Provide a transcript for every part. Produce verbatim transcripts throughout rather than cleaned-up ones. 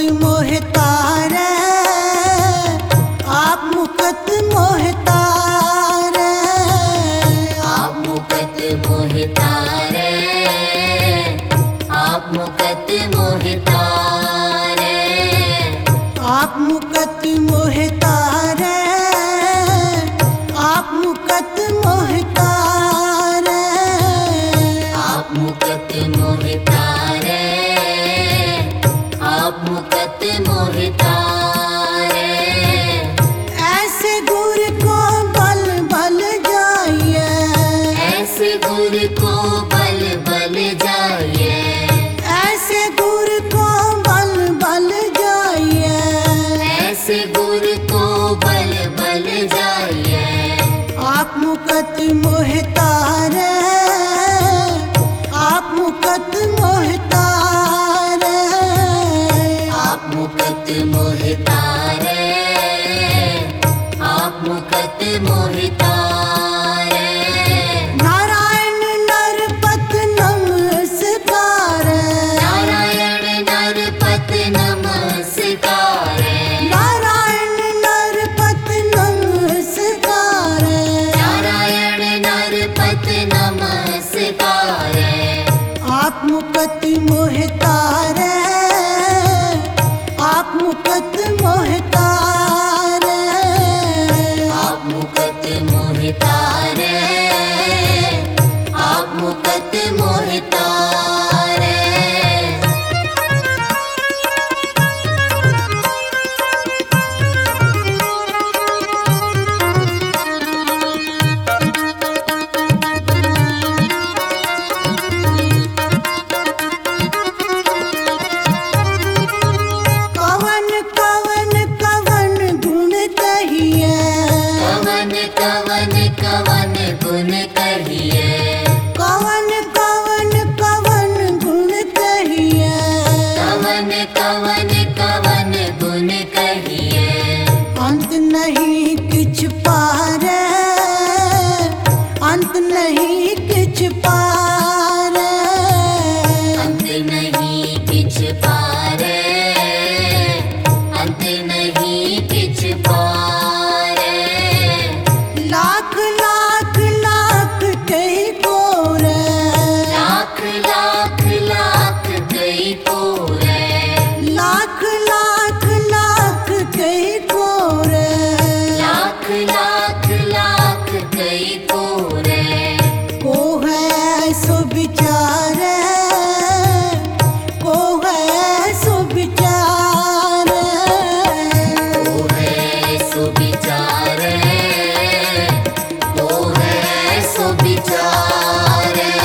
मोहतारे आप मुकत मोहतारे आप मुकत मोहतारे आप मुकत मोहतारे आप मुकत मोहतारे आप मुकत मोहतारे आप मुकत मोहतारे आप मुकत मोहतारे ऐसे गुर को बल बल जाइए ऐसे गुर को बल बल जाइए ऐसे गुर को बल बल जाइए ऐसे गुर को बल बल जाइए आप मुकत मोहतारे आप मुकत मोहतारे आप मुकत मोहतारे आप मुकत मोहतारे नारायण नरपत नमस्कार नारायण नरपत नमस्कार नारायण नरपत नमस्कार नारायण नरपत नमस्कार आप मुकत मोहतारे आप मुकत मोहतारे आप मुकत मोहतारे आप मुकत मोहतारे कवन कवन कवन गुण कहिए कवन कवन कवन गुण कहिए कवन कवन कवन गुण कहिए कवन कवन कवन गुण कहिए अंत नहीं किछ पारे अंत नहीं किछ पारे अंत नहीं किछ पारे अंत नहीं किछ पारे लाख लाख लाख कई कोरे लाख लाख लाख कई पूरे लाख लाख लाख कई कोरे लाख लाख लाख कई पूरे को है सो बिचारे को है सो बिचारे ओ है सो बिचारे ओ है सो बिचारे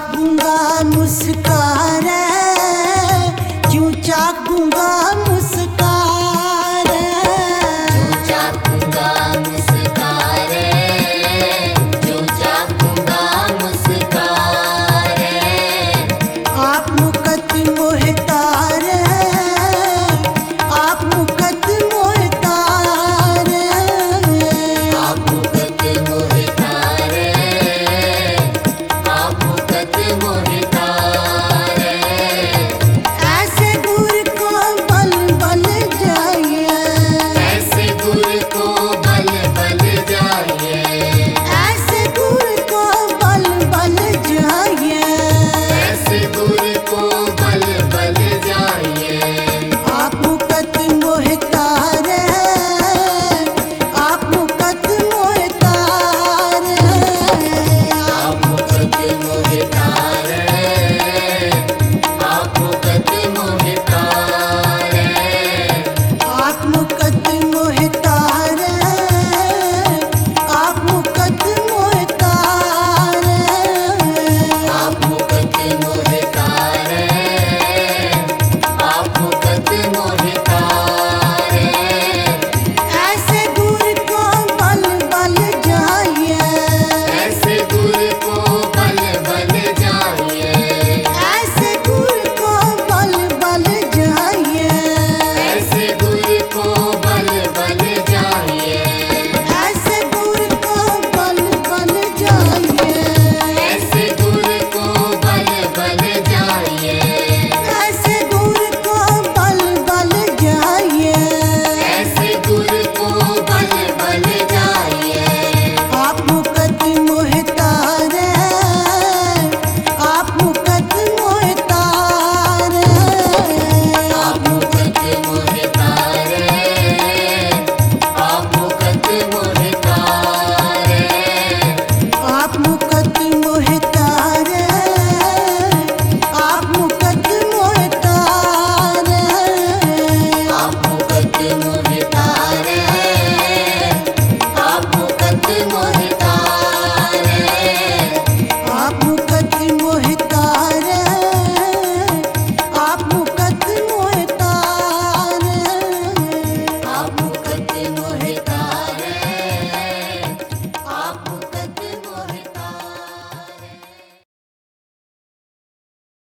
गूंगा मुस्का